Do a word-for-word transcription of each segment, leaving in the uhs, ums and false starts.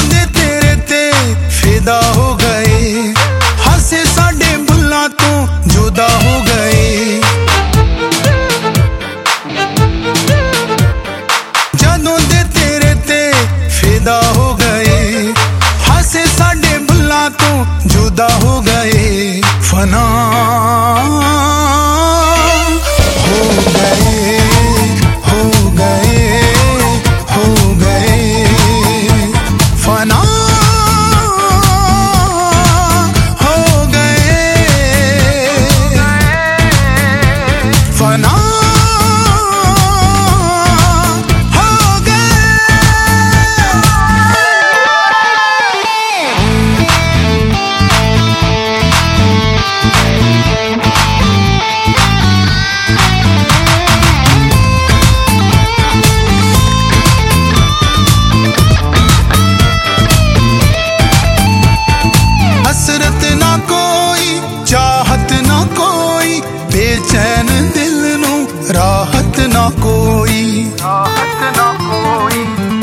दे तेरे ते फिदा हो गए, हंसे साडे बुल्लां तो जुदा हो गए। जदों दे तेरे ते फिदा हो गए, हंसे साडे बुल्लां तो जुदा हो गए। फना हो गए, हो गए, हो गए, फना हो गए, फना बेचैन दिल नू राहत ना कोई, राहत ना कोई,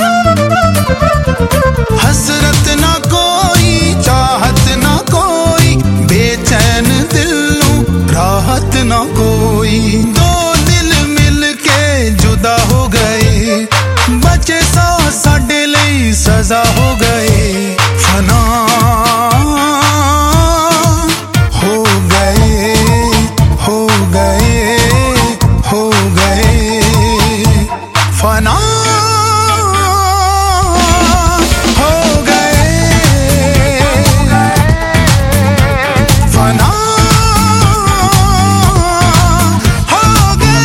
हसरत ना कोई, चाहत ना कोई, बेचैन दिल नू राहत ना कोई। दो दिल मिल के जुदा हो गए, बचे सा साडे लई सजा हो गए। फना हो गए, हो गए, हो गए, फना हो गए, फना हो गए।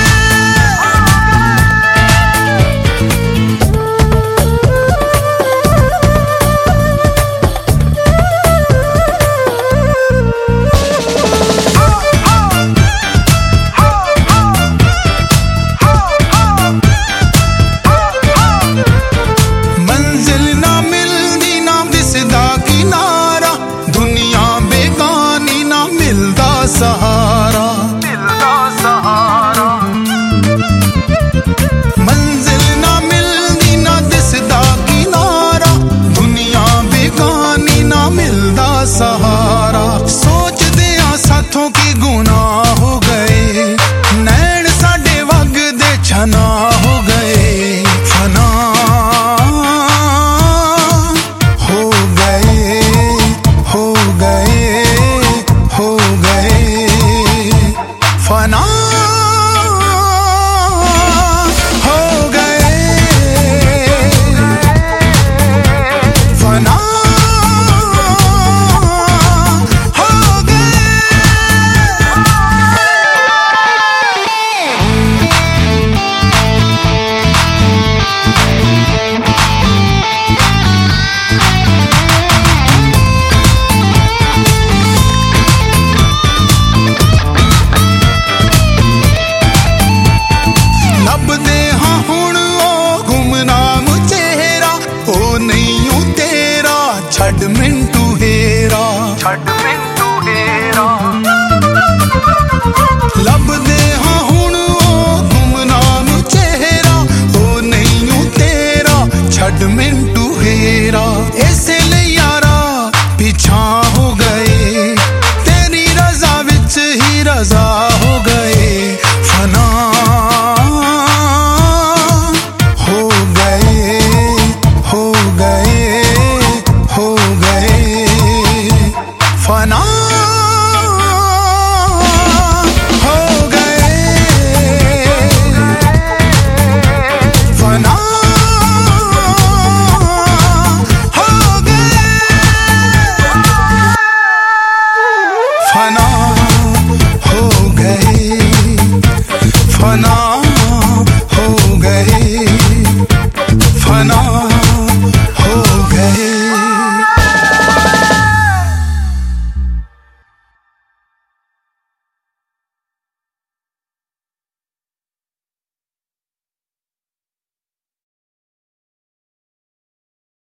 सहारा मिलदा सहारा, मंजिल ना मिलदी ना दिसदा किनारा, दुनिया बेगानी ना मिलदा सहारा। सोचदे आ साथों की गुनाह हो गए, नैन साडे वगदे छना हो गए। फना हो गए, हो गए, हो गए, फना हो गए, फना हो गए। लभदे हाँ हुण ओ गुमनाम चेहरा, ओ नहीं तेरा छड़ में